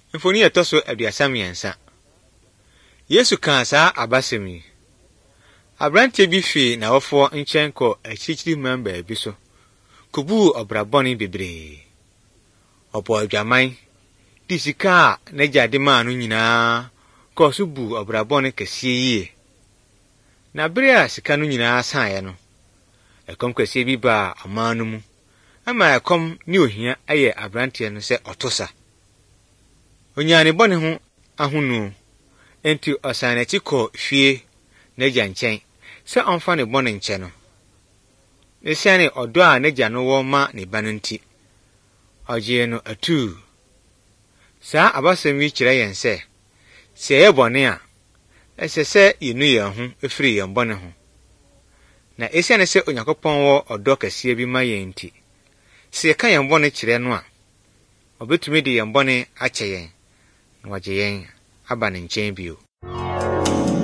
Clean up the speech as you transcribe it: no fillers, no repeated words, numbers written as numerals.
Mfoni etoso aduasa miensa. Yesu kan saa abasem yi. Abrante bi fi na wofo nkyɛn kɔ akyirikyiri member bi so. Kubu obrabɔne bebree. Ɔbɔ adwaman di sika a n'agya de maa no nyinaa kɔ so bu obrabɔne kɛseɛ yie. Na bere a sika no nyinaa saeɛ no, ɛkɔm kɛseɛ bi baa ɔman no mu. Ama ɛkɔm ne ohia ɛyɛ abrante no sɛ ɔtosa. Onyane bɔne ho ahonu. Enti ɔsan n'akyi kɔ fie n'agya nkyɛn sɛ ɔmfa ne bɔne nkyɛ no. Esiane ɔdɔ a n'agya no wɔ ma ne ba no nti, ɔgyee no atuu. Saa abasɛm yi kyerɛ yɛn sɛ, sɛ yɛyɛ bɔne a, ɛsɛ sɛ yɛnu yɛn ho efiri yɛn bɔne ho. Na esiane sɛ Onyankopɔn wɔ ɔdɔ kɛseɛ bi ma yɛn nti, sɛ yɛka yɛn bɔne kyerɛ no a, ɔbɛtumi de yɛn bɔne akyɛ yɛn, na wagye yɛn aba ne nkyɛn bio.